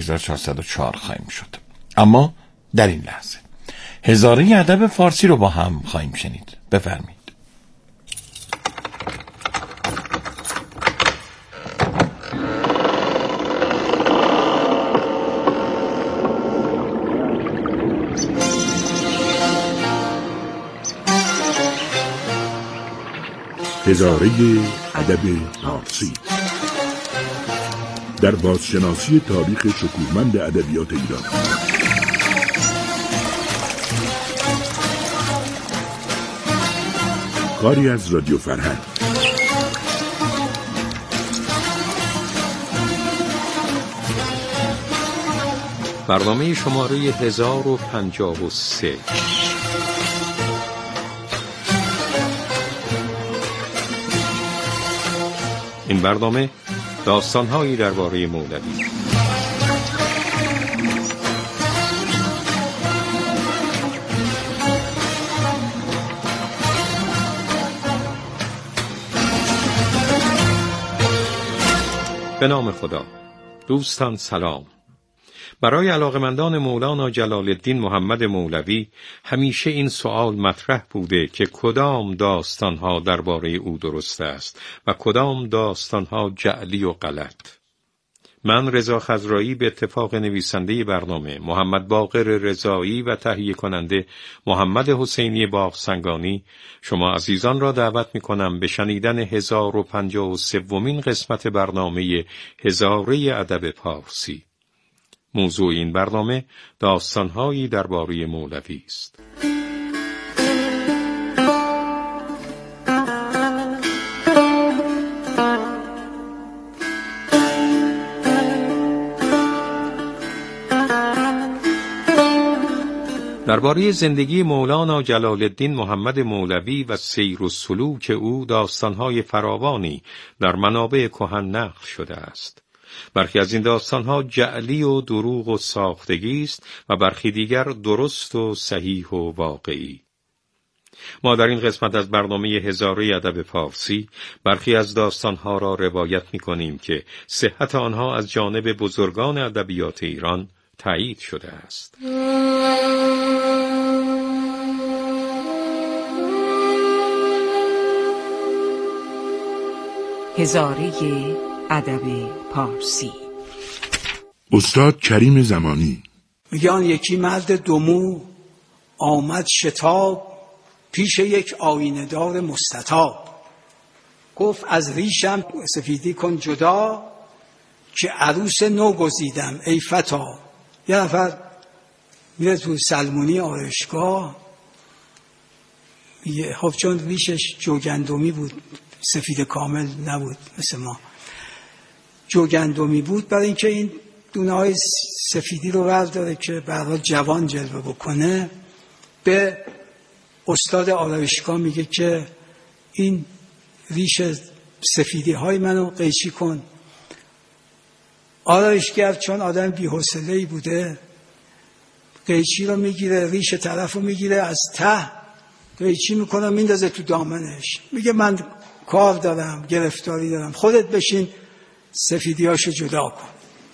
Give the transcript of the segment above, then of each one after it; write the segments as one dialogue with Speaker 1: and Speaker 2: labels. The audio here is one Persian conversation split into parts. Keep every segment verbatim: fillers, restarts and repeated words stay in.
Speaker 1: هزار و چهارصد و چهار خواهیم شد. اما در این لحظه هزاره ادب فارسی رو با هم خواهیم شنید. بفرمایید.
Speaker 2: هزاره ادب فارسی در بازشناسی تاریخ شکوهمند ادبیات ایران. کاری از رادیو فرهنگ.
Speaker 3: برنامه شماره هزار و پنجاه و سه. این برنامه داستان‌هایی درباره مولوی. به نام خدا. دوستان سلام. برای علاقمندان مولانا جلال الدین محمد مولوی همیشه این سوال مطرح بوده که کدام داستانها درباره او درست است و کدام داستانها جعلی و غلط. من رضا خضرایی به اتفاق نویسنده برنامه محمد باقر رضایی و تهیه کننده محمد حسینی باغسنگانی شما عزیزان را دعوت می کنم به شنیدن هزار و پنجاه و سومین قسمت برنامه هزاره ادب فارسی. موضوع این برنامه داستان‌هایی درباره مولوی است. درباره زندگی مولانا جلال الدین محمد مولوی و سیر و سلوک او داستان‌های فراوانی در منابع کهن نقل شده است. برخی از این داستان‌ها جعلی و دروغ و ساختگی است و برخی دیگر درست و صحیح و واقعی. ما در این قسمت از برنامه هزاره ادب فارسی برخی از داستان‌ها را روایت می‌کنیم که صحت آنها از جانب بزرگان ادبیات ایران تایید شده است.
Speaker 4: هزاره ادب پارسی.
Speaker 2: استاد کریم زمانی
Speaker 5: میگه آن یکی مرد دومو آمد شتاب پیش یک آینه دار مستطاب. گفت از ریشم سفیدی کن جدا که عروس نو گزیدم ای فتا. یه نفر میره تو سلمونی آرایشگاه، خب چون ریشش جوگندمی بود سفید کامل نبود مثل ما، جوگندمی بود، برای اینکه این دونه های سفیدی رو برداره که برای جوان جلوه بکنه، به استاد آرایشگاه میگه که این ریش سفیدی های منو قیچی کن. آرایشگر چون آدم بی‌حوصله‌ای بوده قیچی رو میگیره، ریش طرف رو میگیره، از ته قیچی میکنه میندازه تو دامنش، میگه من کار دارم، گرفتاری دارم، خودت بشین سفیدیاشو جدا کن.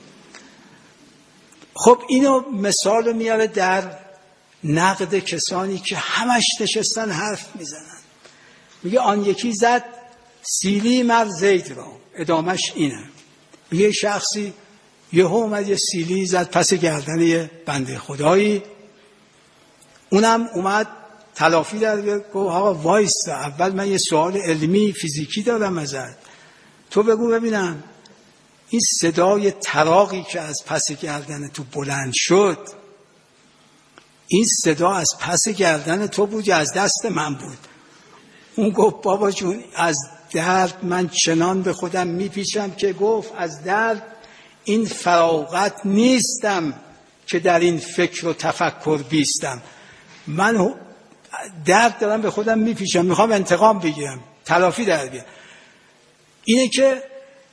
Speaker 5: خب اینو مثال میاره در نقد کسانی که همش نشستن حرف میزنن. میگه آن یکی زد سیلی مر زید را، ادامش اینه. میگه شخصی یهو اومد یه سیلی زد پس گردن یه بنده خدایی، اونم اومد تلافی در گفت آقا وایستا، اول من یه سوال علمی فیزیکی دارم ازت، تو بگو ببینم این صدای تراقی که از پس گردن تو بلند شد، این صدا از پس گردن تو بود یا از دست من بود؟ اون گفت بابا جون از درد من چنان به خودم میپیچم که گفت از درد این فراغت نیستم که در این فکر و تفکر بیستم، من درد دارم به خودم میپیچم، میخوام انتقام بگیرم، تلافی در بیارم. اینه که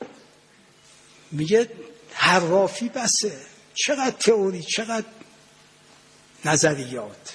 Speaker 5: میگه حرافی بسه، چقدر تئوری چقدر نظریات.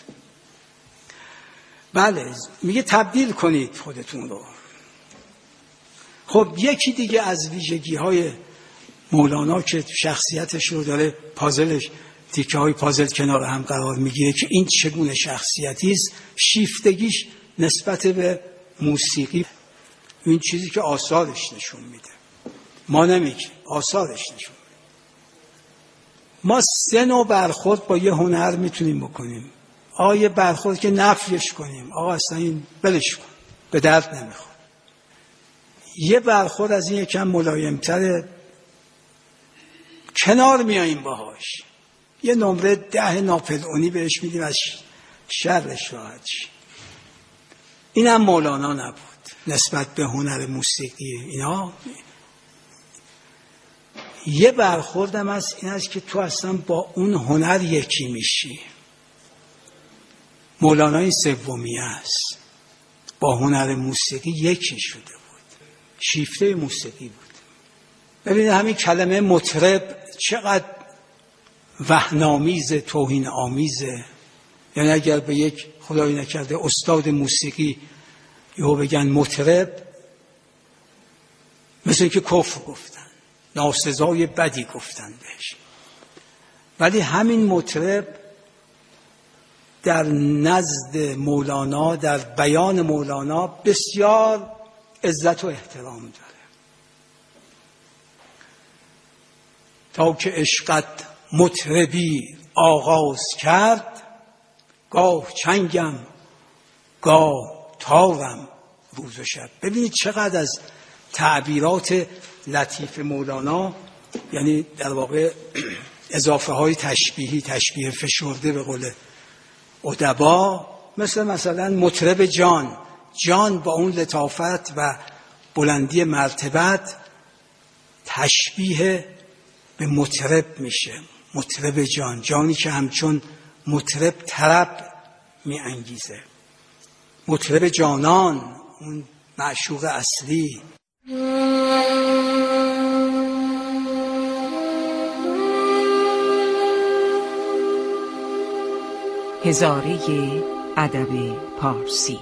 Speaker 5: بله میگه تبدیل کنید خودتون رو. خب یکی دیگه از ویژگی های مولانا که شخصیتش رو داره پازلش تیکه های پازل کنار هم قرار میگیره که این چگونه شخصیتی است، شیفتگیش نسبت به موسیقی، این چیزی که آثارش نشون میده، ما نمیگیم، آثارش نشون میده. ما سه نوع برخورد با یه هنر میتونیم بکنیم. آقا یه برخورد که نفیش کنیم، آقا اصلا این بلش کن، به درد نمیخوره. یه برخورد از این یکم ملایمتره، کنار میاییم باهاش، یه نمره ده ناپلئونی بهش میدیم از شرش راحت شی. اینم مولانا نبود نسبت به هنر موسیقی اینا. یه برخوردم از این است که تو اصلا با اون هنر یکی میشی. مولانا این سومیه است، با هنر موسیقی یکی شده بود، شیفته موسیقی بود. ببینید همین کلمه مطرب چقدر وهن‌آمیز، توهین آمیزه. یعنی اگر به یک خدای نکرده استاد موسیقی یهو بگن مطرب، مثل که کفر گفتن، ناسزای بدی گفتن بهش. ولی همین مطرب در نزد مولانا، در بیان مولانا بسیار عزت و احترام داره. تا که عشقت مطربی آغاز کرد، گاه چنگم گاه تارم روز و شب. ببینید چقدر از تعبیرات لطیف مولانا، یعنی در واقع اضافه های تشبیهی، تشبیه فشرده به قول ادبا، مثل مثلا مطرب جان، جان با اون لطافت و بلندی مرتبت تشبیه به مطرب میشه. مطرب جان، جانی که همچون مطرب طرب می انگیزه. مطرب جانان، اون معشوق اصلی.
Speaker 4: هزاره ادب پارسی.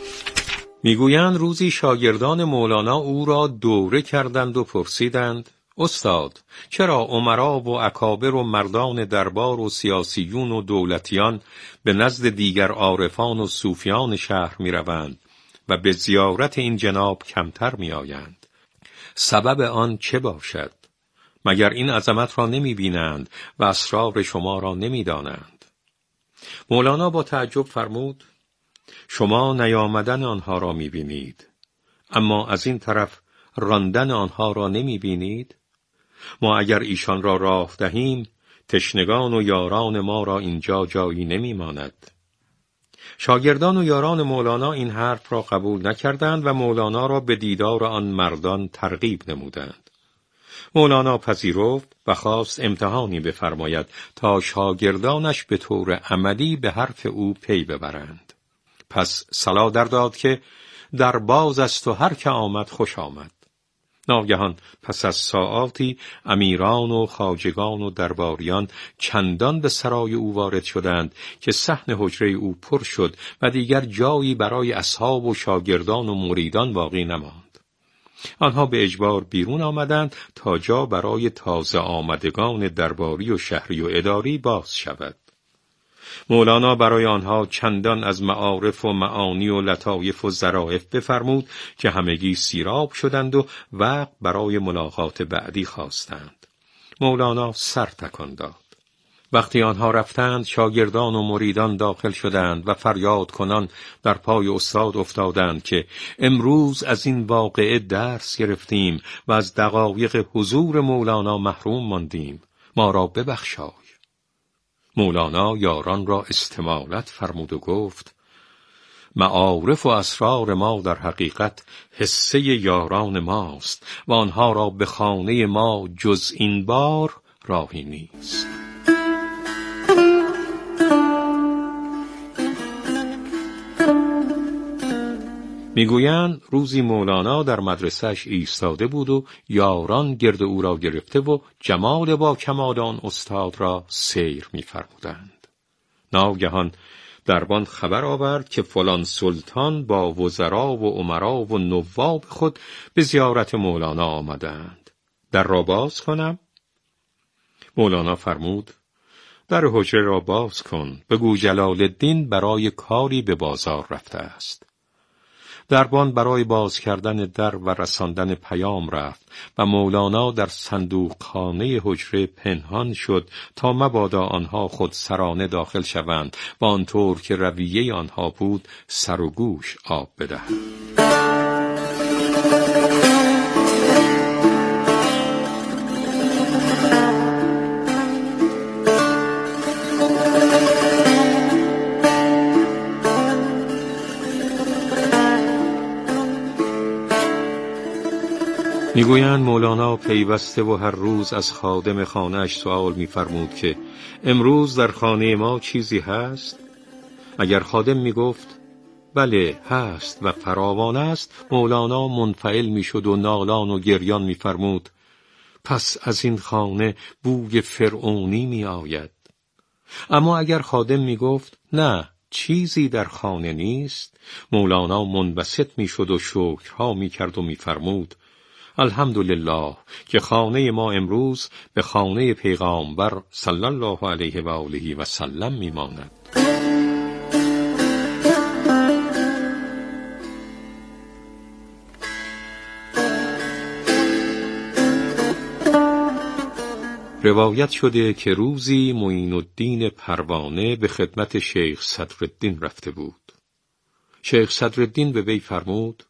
Speaker 3: میگویند روزی شاگردان مولانا او را دوره کردند و پرسیدند: استاد، چرا امرا و اکابر و مردان دربار و سیاسیون و دولتیان به نزد دیگر عارفان و صوفیان شهر می روند و به زیارت این جناب کمتر می آیند؟ سبب آن چه باشد؟ مگر این عظمت را نمی بینند و اسرار شما را نمی دانند؟ مولانا با تعجب فرمود: شما نیامدن آنها را می بینید، اما از این طرف راندن آنها را نمی بینید؟ ما اگر ایشان را راه دهیم، تشنگان و یاران ما را اینجا جایی نمی ماند. شاگردان و یاران مولانا این حرف را قبول نکردند و مولانا را به دیدار آن مردان ترغیب نمودند. مولانا پذیرفت و خواست امتحانی بفرماید تا شاگردانش به طور عملی به حرف او پی ببرند. پس صلا در داد که در باز است و هر که آمد خوش آمد. ناگهان پس از ساعاتی امیران و خواجگان و درباریان چندان به سرای او وارد شدند که صحن حجره او پر شد و دیگر جایی برای اصحاب و شاگردان و مریدان باقی نماند. آنها به اجبار بیرون آمدند تا جا برای تازه آمدگان درباری و شهری و اداری باز شود. مولانا برای آنها چندان از معارف و معانی و لطایف و ظرافت بفرمود که همگی سیراب شدند و وقت برای ملاقات بعدی خواستند. مولانا سر تکان داد. وقتی آنها رفتند، شاگردان و مریدان داخل شدند و فریاد کنان در پای استاد افتادند که امروز از این واقعه درس گرفتیم و از دقایق حضور مولانا محروم ماندیم، ما را ببخشای. مولانا یاران را استمالت فرمود و گفت: معارف و اسرار ما در حقیقت حصه یاران ماست و آنها را به خانه ما جز این بار راهی نیست. میگویند روزی مولانا در مدرسه‌اش ایستاده بود و یاران گرد او را گرفته و جمال با کمال آن استاد را سیر می‌فرمودند. ناگهان دربان خبر آورد که فلان سلطان با وزرا و امرا و نواب خود به زیارت مولانا آمدند. در را باز کنم؟ مولانا فرمود: در حجره را باز کن، بگو جلال الدین برای کاری به بازار رفته است. دربان برای باز کردن در و رساندن پیام رفت و مولانا در صندوقخانه حجره پنهان شد تا مبادا آنها خود سرانه داخل شوند و آنطور که رویه آنها بود سر و گوش آب بدهند. میگویند مولانا پیوسته و هر روز از خادم خانه‌اش سوال می‌فرمود که امروز در خانه ما چیزی هست؟ اگر خادم میگفت بله هست و فراوان است، مولانا منفعل میشد و نالان و گریان می‌فرمود پس از این خانه بوی فرعونی میآید. اما اگر خادم میگفت نه چیزی در خانه نیست، مولانا منبسط میشد و شکرها میکرد و می‌فرمود الحمدلله که خانه ما امروز به خانه پیغامبر صلی الله علیه و آله و سلم میماند. روایت شده که روزی معین الدین پروانه به خدمت شیخ صدرالدین رفته بود. شیخ صدرالدین به وی فرمود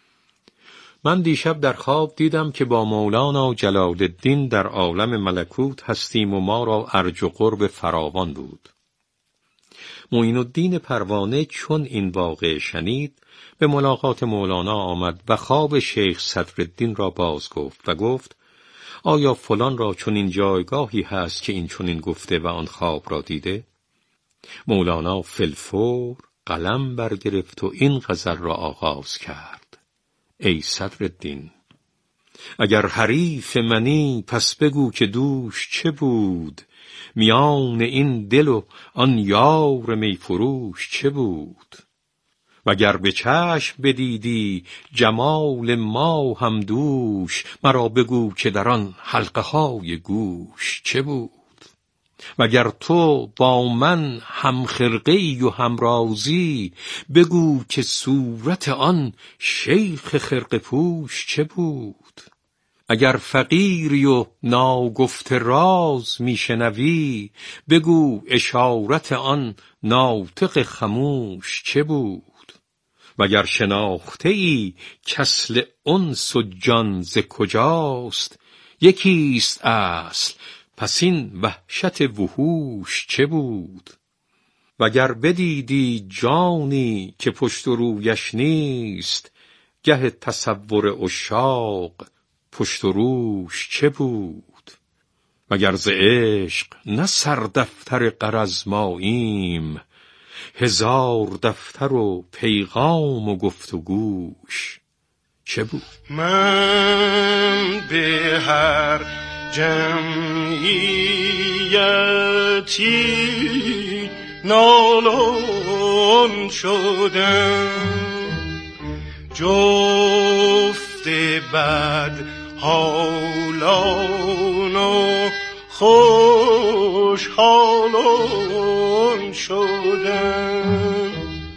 Speaker 3: من دیشب در خواب دیدم که با مولانا جلال الدین در عالم ملکوت هستیم و ما را ارج و قرب فراوان بود. معین الدین پروانه چون این واقعه شنید به ملاقات مولانا آمد و خواب شیخ صدرالدین را باز گفت و گفت آیا فلان را چون این جایگاهی هست که این چون این گفته و آن خواب را دیده؟ مولانا فی‌الفور قلم برگرفت و این غزل را آغاز کرد: ای صدرالدین اگر حریف منی پس بگو که دوش چه بود، میان این دل و آن یار می فروش چه بود؟ وگر به چشم بدیدی جمال ما هم دوش، مرا بگو که در آن حلقه های گوش چه بود؟ وگر تو با من هم خرقه‌ای و هم رازی، بگو که صورت آن شیخ خرقه پوش چه بود؟ اگر فقیری و ناگفته راز میشنوی، بگو اشارت آن ناطق خموش چه بود؟ وگر شناخته ای کسل انس و جان ز کجاست، یکیست اصل پس این وحشت وحوش چه بود؟ وگر بدیدی جانی که پشت و رویش نیست، گه تصور عشاق پشت و روش چه بود؟ وگر ز عشق نه سردفتر غرض ماییم، هزار دفتر و پیغام و گفت و گوش چه بود؟
Speaker 6: من به هر جمعیتی نالان شدم، جفت بد حالان و خوشحالان شدم.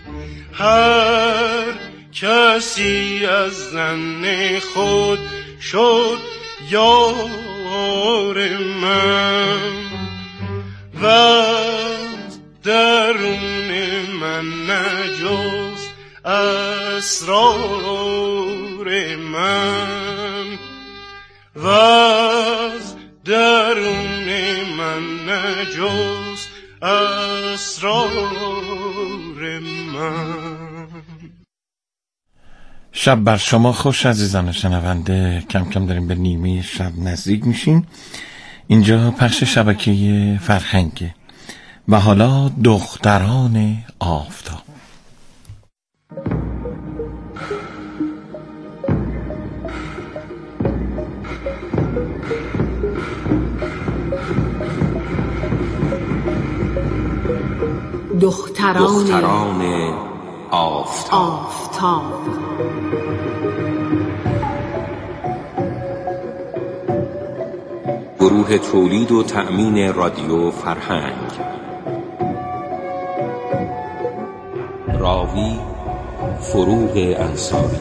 Speaker 6: هر کسی از زن خود شد یار من، و درون من نجز اسرار من، و درون من نجز اسرار من.
Speaker 1: شب بر شما خوش عزیزان شنونده. کم کم داریم به نیمه شب نزدیک میشیم. اینجا پخش شبکه فرهنگه و حالا دختران آفتاب.
Speaker 4: دختران,
Speaker 7: دختران آفتاب,
Speaker 4: آفتاب.
Speaker 7: گروه تولید و تأمین رادیو فرهنگ. راوی فروغ انصاری.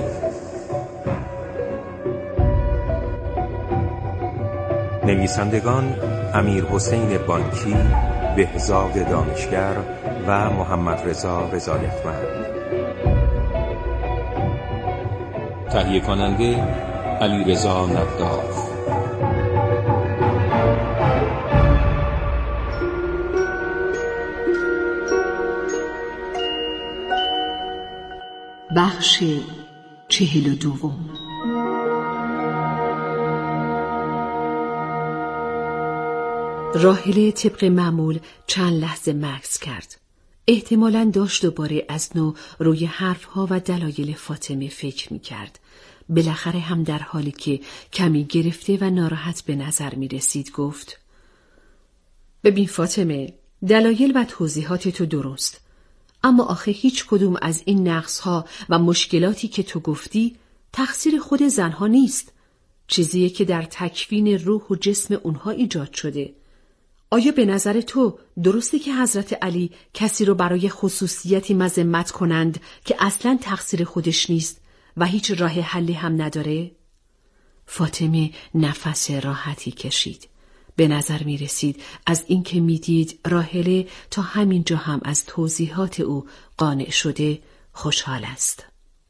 Speaker 7: نویسندگان امیر حسین بانکی، بهزاد دانشگر و محمد رضا رضایتمند. تهیه کننده علی رضا نداف.
Speaker 4: بخش چهل و دوم. راحله طبق معمول چند لحظه مکث کرد. احتمالاً داشت دوباره از نو روی حرفها و دلایل فاطمه فکر می کرد. بالاخره هم در حالی که کمی گرفته و ناراحت به نظر می رسید گفت: ببین فاطمه، دلایل و توضیحات تو درست، اما آخه هیچ کدوم از این نقصها و مشکلاتی که تو گفتی تقصیر خود زنها نیست. چیزیه که در تکوین روح و جسم اونها ایجاد شده. آیا به نظر تو درسته که حضرت علی کسی رو برای خصوصیتی مذمت کنند که اصلاً تقصیر خودش نیست و هیچ راه حلی هم نداره؟ فاطمه نفس راحتی کشید. به نظر می رسید از این که می دید راحله تا همین جا هم از توضیحات او قانع شده خوشحال است.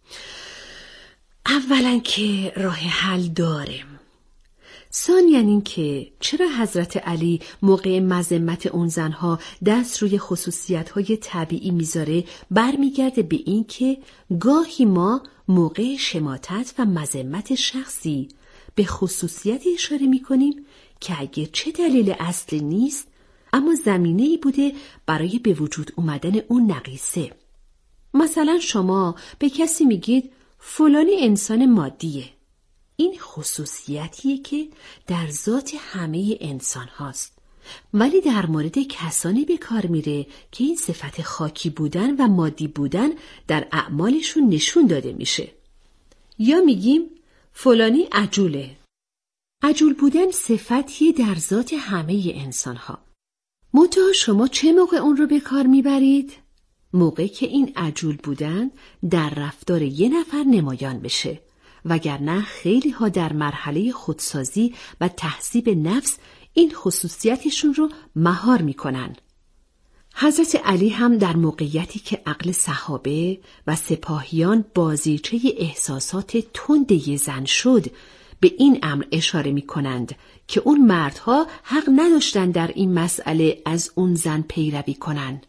Speaker 4: اولا که راه حل داریم. ثانیاً این که چرا حضرت علی موقع مذمت اون زنها دست روی خصوصیت‌های طبیعی میذاره برمیگرده به این که گاهی ما موقع شماتت و مذمت شخصی به خصوصیتی اشاره میکنیم که اگه چه دلیل اصلی نیست اما زمینه‌ای بوده برای به وجود اومدن اون نقیصه. مثلا شما به کسی میگید فلانی انسان مادیه. این خصوصیتیه که در ذات همه انسان هاست، ولی در مورد کسانی به کار میره که این صفت خاکی بودن و مادی بودن در اعمالشون نشون داده میشه. یا میگیم فلانی عجوله. عجول بودن صفتیه در ذات همه انسان ها. منتها شما چه موقع اون رو به کار میبرید؟ موقع که این عجول بودن در رفتار یه نفر نمایان بشه، وگرنه خیلی ها در مرحله خودسازی و تهذیب نفس این خصوصیتشون رو مهار میکنن. حضرت علی هم در موقعیتی که عقل صحابه و سپاهیان بازیچه احساسات تند یه زن شد به این امر اشاره میکنند که اون مردها حق نداشتن در این مسئله از اون زن پیروی کنن.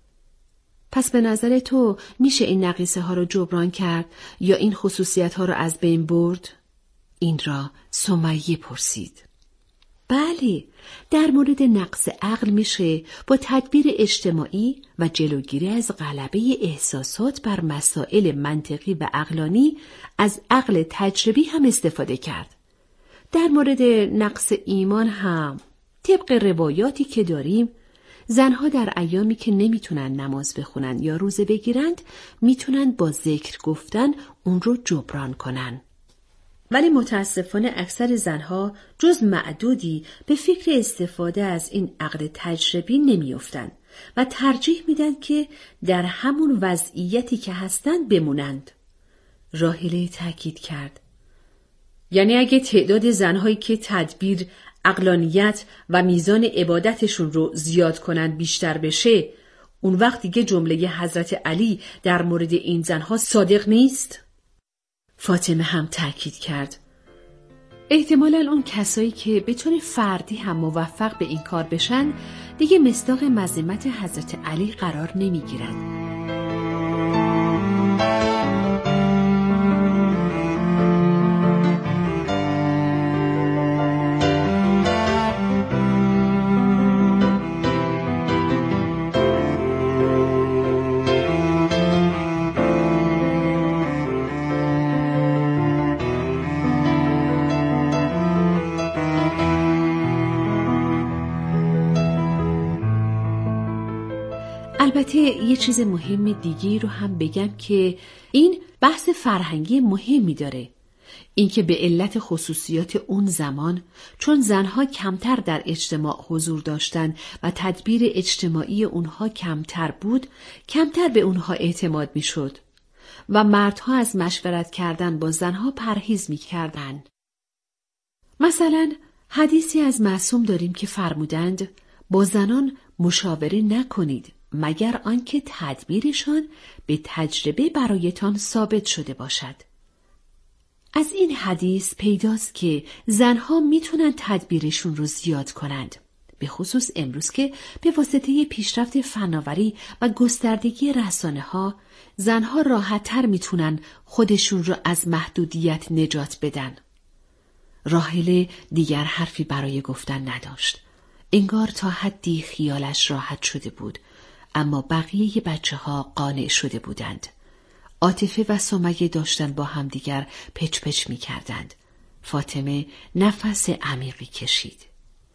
Speaker 4: پس به نظر تو میشه این نقیصه ها رو جبران کرد یا این خصوصیت ها رو از بین برد؟ این را سمیه پرسید. بله، در مورد نقص عقل میشه با تدبیر اجتماعی و جلوگیری از غلبه احساسات بر مسائل منطقی و عقلانی از عقل تجربی هم استفاده کرد. در مورد نقص ایمان هم طبق روایاتی که داریم زنها در ایامی که نمیتونن نماز بخونن یا روزه بگیرند میتونن با ذکر گفتن اون رو جبران کنن. ولی متاسفانه اکثر زنها جز معدودی به فکر استفاده از این عقل تجربی نمیافتن و ترجیح میدن که در همون وضعیتی که هستن بمونند. راحله تاکید کرد: یعنی اگه تعداد زنهایی که تدبیر، عقلانیت و میزان عبادتشون رو زیاد کنن بیشتر بشه، اون وقت دیگه جمله حضرت علی در مورد این زنها صادق نیست؟ فاطمه هم تاکید کرد: احتمالاً اون کسایی که به طور فردی هم موفق به این کار بشن دیگه مصداق مذمت حضرت علی قرار نمیگیرن. البته یه چیز مهم دیگه رو هم بگم که این بحث فرهنگی مهمی داره. اینکه به علت خصوصیات اون زمان، چون زنها کمتر در اجتماع حضور داشتند و تدبیر اجتماعی اونها کمتر بود، کمتر به اونها اعتماد میشد و مردها از مشورت کردن با زنها پرهیز میکردند. مثلا حدیثی از معصوم داریم که فرمودند با زنان مشاوره نکنید مگر آنکه تدبیرشان به تجربه برایتان ثابت شده باشد. از این حدیث پیداست که زنها میتونن تدبیرشون رو زیاد کنند، به خصوص امروز که به واسطه پیشرفت فناوری و گستردگی رسانه ها زنها راحت تر میتونن خودشون رو از محدودیت نجات بدن. راحله دیگر حرفی برای گفتن نداشت. انگار تا حدی خیالش راحت شده بود، اما بقیه بچه ها قانع شده بودند. عاطفه و سمیه داشتن با همدیگر پچ پچ می کردند. فاطمه نفس عمیقی کشید.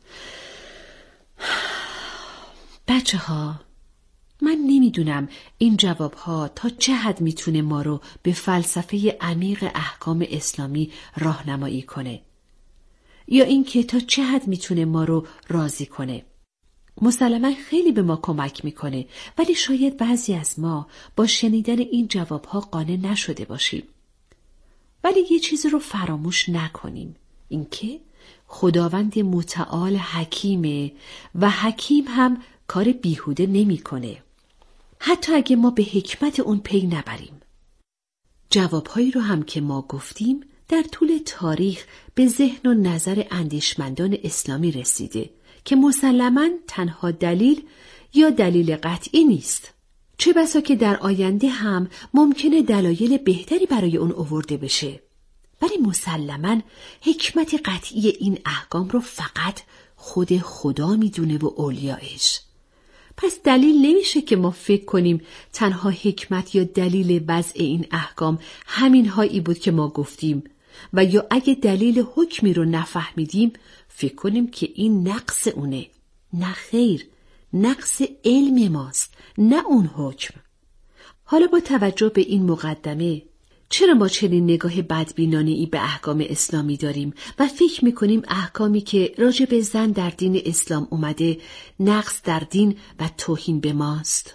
Speaker 4: بچه ها، من نمیدونم این جواب ها تا چه حد میتونه ما رو به فلسفه عمیق احکام اسلامی راهنمایی کنه، یا اینکه تا چه حد میتونه ما رو راضی کنه. مسلماً خیلی به ما کمک میکنه، ولی شاید بعضی از ما با شنیدن این جوابها قانع نشده باشیم. ولی یه چیزی رو فراموش نکنیم، اینکه خداوند متعال حکیمه و حکیم هم کار بیهوده نمیکنه، حتی اگه ما به حکمت اون پی نبریم. جوابهایی رو هم که ما گفتیم در طول تاریخ به ذهن و نظر اندیشمندان اسلامی رسیده که مسلماً تنها دلیل یا دلیل قطعی نیست. چه بسا که در آینده هم ممکنه دلایل بهتری برای اون آورده بشه، ولی مسلماً حکمت قطعی این احکام رو فقط خود خدا میدونه و اولیایش. پس دلیل نمیشه که ما فکر کنیم تنها حکمت یا دلیل وضع این احکام همین هایی بود که ما گفتیم، و یا اگه دلیل حکمی رو نفهمیدیم فکر کنیم که این نقص اونه. نه خیر، نقص علم ماست، نه اون حکم. حالا با توجه به این مقدمه، چرا ما چنین نگاه بدبینانه‌ای به احکام اسلامی داریم و فکر میکنیم احکامی که راجع به زن در دین اسلام اومده نقص در دین و توهین به ماست؟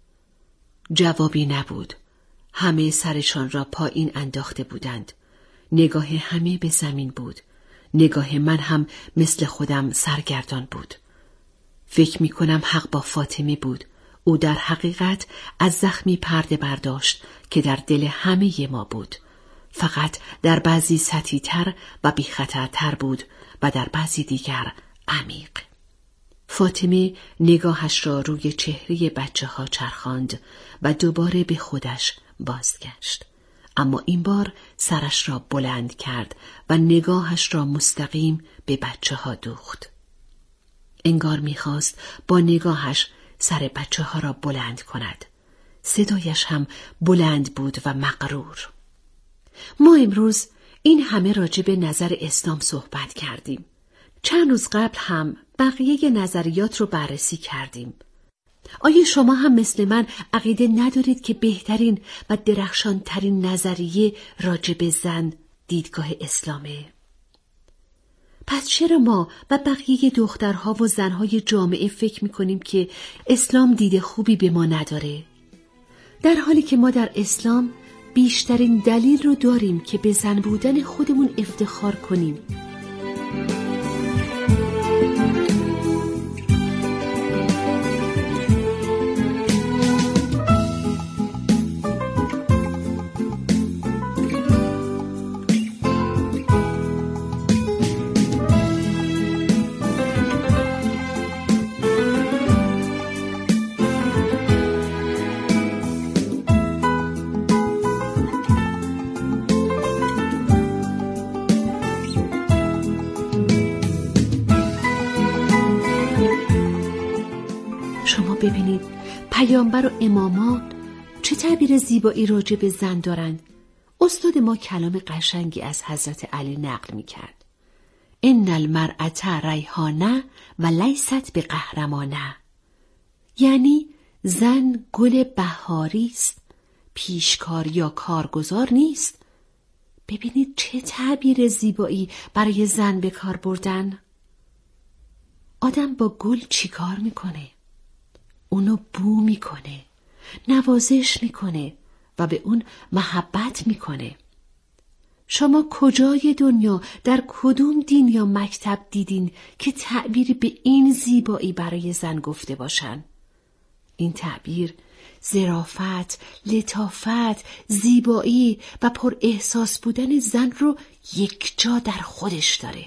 Speaker 4: جوابی نبود. همه سرشان را پایین انداخته بودند. نگاه همه به زمین بود. نگاه من هم مثل خودم سرگردان بود. فکر می کنم حق با فاطمه بود. او در حقیقت از زخمی پرده برداشت که در دل همه ما بود. فقط در بعضی سطحی تر و بی خطرتر بود و در بعضی دیگر عمیق. فاطمه نگاهش را روی چهره بچه ها چرخاند و دوباره به خودش بازگشت. اما این بار سرش را بلند کرد و نگاهش را مستقیم به بچه ها دوخت. انگار میخواست با نگاهش سر بچه ها را بلند کند. صدایش هم بلند بود و مغرور. ما امروز این همه راجع به نظر اسلام صحبت کردیم. چند روز قبل هم بقیه نظریات رو بررسی کردیم. آیا شما هم مثل من عقیده ندارید که بهترین و درخشانترین نظریه راجع به زن دیدگاه اسلامه؟ پس چرا ما و بقیه دخترها و زنهای جامعه فکر میکنیم که اسلام دید خوبی به ما نداره؟ در حالی که ما در اسلام بیشترین دلیل رو داریم که به زن بودن خودمون افتخار کنیم. ببینید پیامبر و امامان چه تعبیر زیبایی راجع به زن دارند. استاد ما کلام قشنگی از حضرت علی نقل می کرد. ان المرأة ریحانه و لیست به قهرمانه. یعنی زن گل بهاری است، پیشکار یا کارگزار نیست. ببینید چه تعبیر زیبایی برای زن به کار بردن. آدم با گل چی کار میکنه؟ اونو بو میکنه، نوازش میکنه و به اون محبت میکنه. شما کجای دنیا در کدوم دین یا مکتب دیدین که تعبیری به این زیبایی برای زن گفته باشن؟ این تعبیر ظرافت، لطافت، زیبایی و پر احساس بودن زن رو یک جا در خودش داره.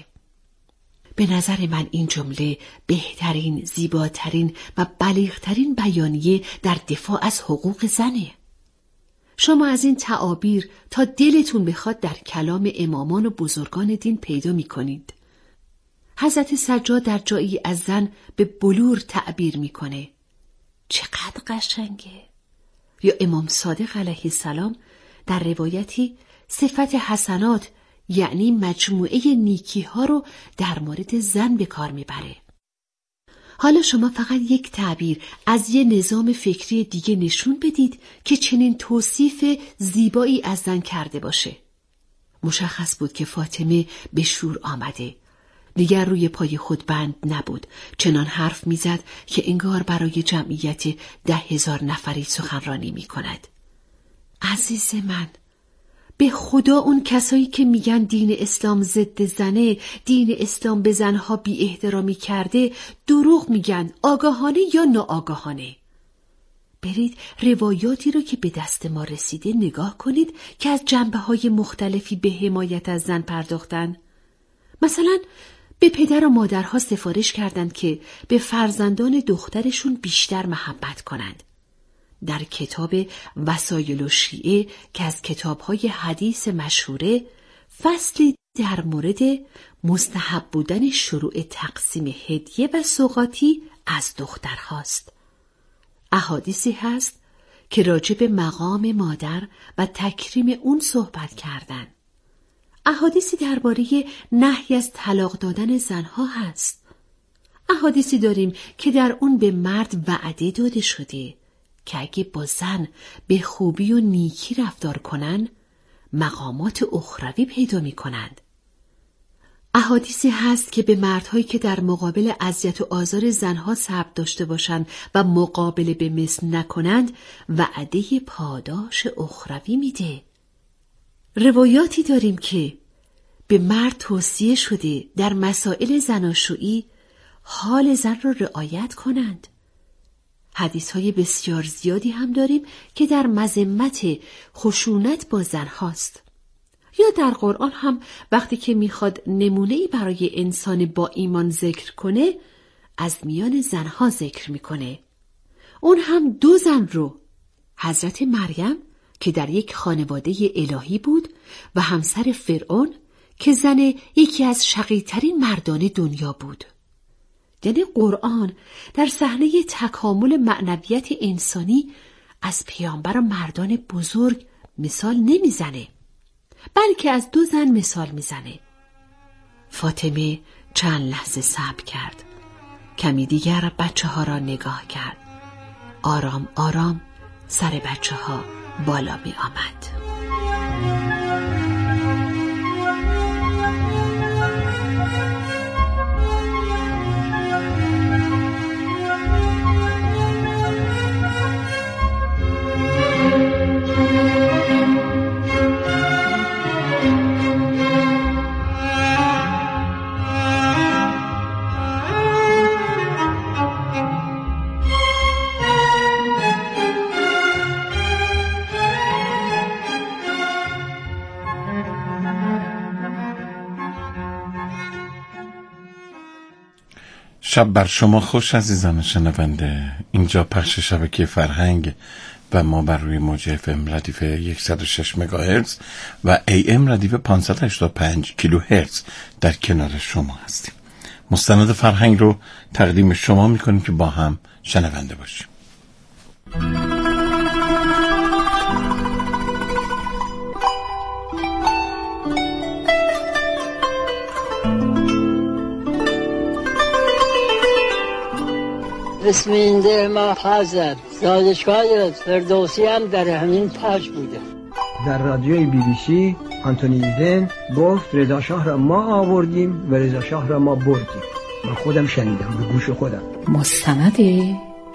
Speaker 4: به نظر من این جمله بهترین، زیباترین و بلیغترین بیانیه در دفاع از حقوق زنه. شما از این تعابیر تا دلتون بخواد در کلام امامان و بزرگان دین پیدا می کنید. حضرت سجاد در جایی از زن به بلور تعبیر می کنه. چقدر قشنگه. یا امام صادق علیه السلام در روایتی صفت حسنات یعنی مجموعه نیکی ها رو در مورد زن به کار میبره. حالا شما فقط یک تعبیر از یه نظام فکری دیگه نشون بدید که چنین توصیف زیبایی از زن کرده باشه. مشخص بود که فاطمه به شور آمده. دیگر روی پای خود بند نبود. چنان حرف میزد که انگار برای جمعیت ده هزار نفری سخنرانی می کند. عزیز من، به خدا اون کسایی که میگن دین اسلام ضد زنه، دین اسلام به زنها بی احترامی کرده، دروغ میگن، آگاهانه یا ناآگاهانه. برید روایاتی رو که به دست ما رسیده نگاه کنید که از جنبه‌های مختلفی به حمایت از زن پرداختن. مثلا به پدر و مادرها سفارش کردند که به فرزندان دخترشون بیشتر محبت کنند. در کتاب وسایل الشیعه که از کتاب‌های حدیث مشهوره، فصلی در مورد مستحب بودن شروع تقسیم هدیه و سوغاتی از دخترهاست. احادیثی هست که راجع به مقام مادر و تکریم اون صحبت کردن. احادیثی درباره نهی از طلاق دادن زنها هست. احادیثی داریم که در اون به مرد وعده داده شده که اگه با زن به خوبی و نیکی رفتار کنن، مقامات اخروی پیدا می کنند. احادیثی هست که به مردهایی که در مقابل اذیت و آزار زنها صبر داشته باشند و مقابله به مثل نکنند، وعده پاداش اخروی میده. روایاتی داریم که به مرد توصیه شده در مسائل زناشویی حال زن را رعایت کنند. حدیث‌های بسیار زیادی هم داریم که در مذمت خشونت با زن هاست. یا در قرآن هم وقتی که میخواد نمونه‌ای برای انسان با ایمان ذکر کنه، از میان زنها ذکر میکنه. اون هم دو زن رو، حضرت مریم که در یک خانواده الهی بود و همسر فرعون که زن یکی از شقی‌ترین مردان دنیا بود. یعنی قرآن در صحنه تکامل معنویت انسانی از پیامبر و مردان بزرگ مثال نمیزنه، بلکه از دو زن مثال میزنه. فاطمه چند لحظه صبر کرد. کمی دیگر بچه ها را نگاه کرد. آرام آرام سر بچه ها بالا می آمد.
Speaker 1: شب بر شما خوش عزیزان شنونده. اینجا پخش شبکه فرهنگ و ما بر روی موج اف ام ردیف صد و شش مگاهرتز و ای ام ردیف پانصد و هشتاد و پنج کیلوهرتز در کنار شما هستیم. مستند فرهنگ رو تقدیم شما میکنیم که با هم شنونده باشیم.
Speaker 8: اسم این ده ما حضرت دانشگاه فردوسی هم در همین پخش بوده.
Speaker 9: در رادیوی بی بی سی آنتونی ایدن گفت رضا شاه را ما آوردیم و رضا شاه را ما بردیم. من خودم شنیدم به گوش خودم.
Speaker 4: مستند